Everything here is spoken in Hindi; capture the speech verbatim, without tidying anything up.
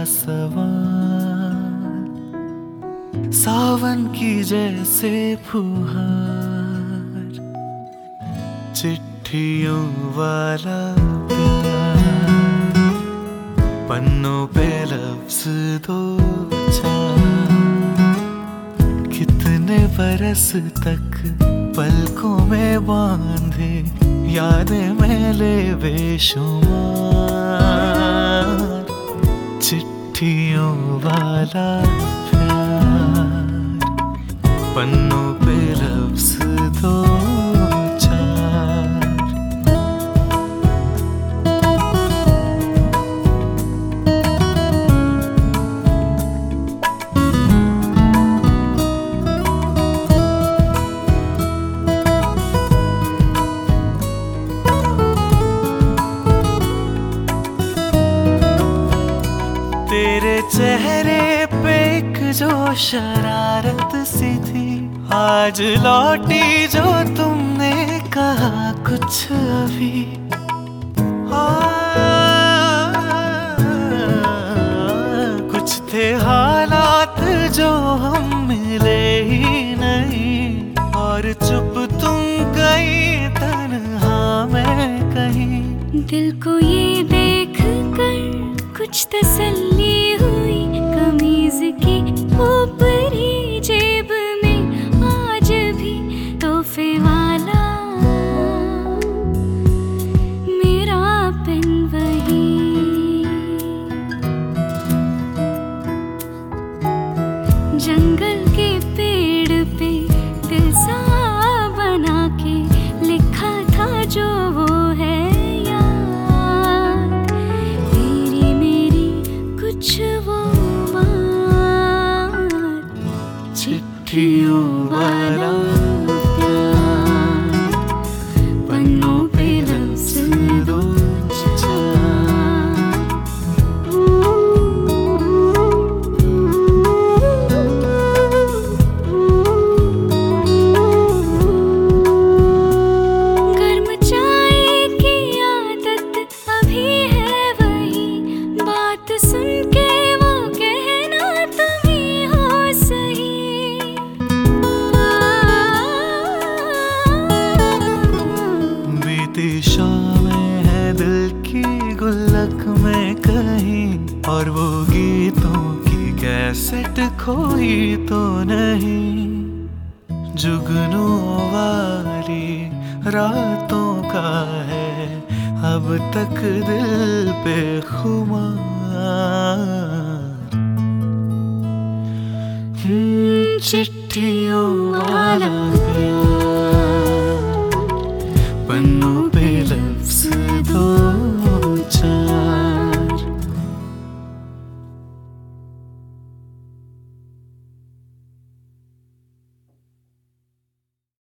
सवाल, सावन की जैसे फुहार, चिट्ठियों वाला प्यार, पन्नों पे लफ्ज दो चार, कितने बरस तक पलकों में बांधे यादें मैले बेशुमार, चिट्ठियों वाला प्यार, पन्नों पे लफ्ज दो चार। तेरे चेहरे पे एक जो शरारत सी थी, आज लौटी जो तुमने कहा कुछ अभी। कुछ थे हालात जो हम मिले ही नहीं, और चुप तुम गई तन्हा मैं कहीं। दिल को ये देख कर कुछ तसल्ली हुई, कमीज की ऊपरी जेब में आज भी तोहफे वाला मेरा पेन वही। जंगल के पेड़ पे दिल सा बना के लिखा था जो वो है कुछ वो बात, चिट्ठियों वाला प्यार, पन्नों पे लफ्ज दो चार। गर्म चाय की आदत अभी है वही, बात सुन के वो कहना तुम ही हो सही। बीती शामें है दिल की गुल्लक में कहीं, और वो गीतों की कैसेट खोई तो नहीं। जुगनू वाली रातों का है अब तक दिल पे खुमार, चिट्ठियों वाला प्यार, पन्नों